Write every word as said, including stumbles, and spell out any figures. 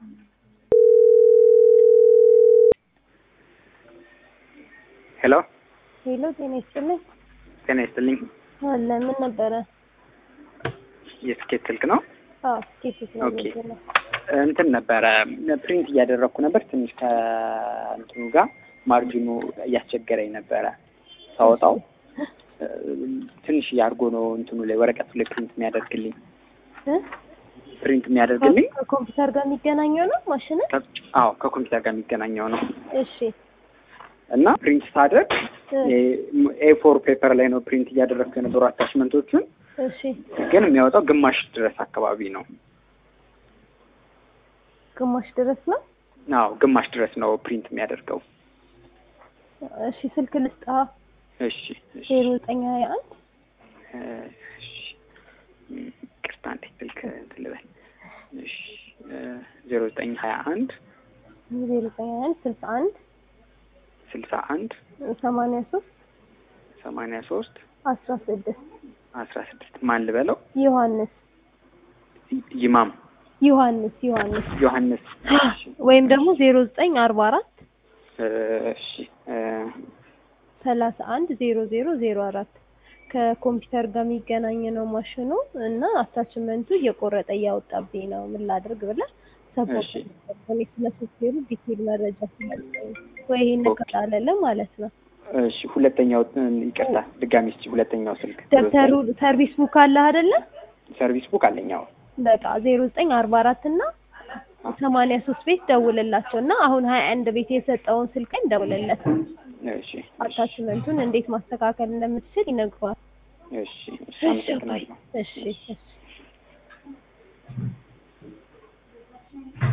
ሄሎ ሄሎ ጤና ይስጥልኝ። ጤና ይስጥልኝ። አለ ምን ነበረ? የስኬት ስልክ ነው? አዎ ስኬት ነው። ኦኬ እንትን ነበረ ፕሪንት እያደረኩ ነበር። ትንሽ ከእንትኑ ጋር ማርጂኑ እያስቸገረኝ ነበረ። ሳወጣው ትንሽ ያርጎ ነው እንትኑ ላይ ወረቀቱ ላይ ፕሪንት የሚያደርግልኝ እ ፕሪንት የሚያደርግልኝ ከኮምፒውተር ጋር የሚገናኘው ነው ማሽኑ? አዎ ከኮምፒውተር ጋር የሚገናኘው ነው። እሺ እና ፕሪንት ሳደርግ ኤ ፎር ፔፐር ላይ ነው ፕሪንት እያደረኩ የነበሩ አታችመንቶቹን። እሺ ግን የሚያወጣው ግማሽ ድረስ አካባቢ ነው። ግማሽ ድረስ ነው? አዎ ግማሽ ድረስ ነው ፕሪንት የሚያደርገው። እሺ ስልክ ልስጣ? እሺ እሺ ዜሮ ዘጠኝ ሀያ አንድ እሺ ቅርታ አንዴ ስልክ ትልበል። እሺ ዜሮ ዘጠኝ ሀያ አንድ ዜሮ ዘጠኝ ሀያ አንድ ስልሳ አንድ ስልሳ አንድ ሰማንያ ሶስት ሰማንያ ሶስት አስራ ስድስት አስራ ስድስት ማን ልበለው? ዮሐንስ ይማም ዮሐንስ ዮሐንስ ዮሐንስ ወይም ደግሞ ዜሮ ዘጠኝ አርባ አራት እሺ ሰላሳ አንድ ዜሮ ዜሮ ዜሮ አራት ከኮምፒውተር ጋር የሚገናኝ ነው ማሽኑ እና አታችመንቱ እየቆረጠ እያወጣብኝ ነው። ምን ላድርግ ብለህ ሰፖርት ኮኔክት ለሶፍትዌሩ ዲቴል መረጃ ስለሌለኝ ወይ ይሄን ከጣለለ ማለት ነው። እሺ ሁለተኛው ይቅርታ ድጋሚ እስኪ ሁለተኛው ስልክ ደብተሩ ሰርቪስ ቡክ አለ አይደለ? ሰርቪስ ቡክ አለኛው በቃ ዜሮ ዘጠኝ አርባ አራት እና ሰማንያ ሶስት ቤት ደውልላቸውና አሁን ሀያ አንድ ቤት የሰጠውን ስልክን ደውልለት። እሺ አታችመንቱን እንዴት ማስተካከል እንደምትችል ይነግሯል። እሺ እሺ እሺ እሺ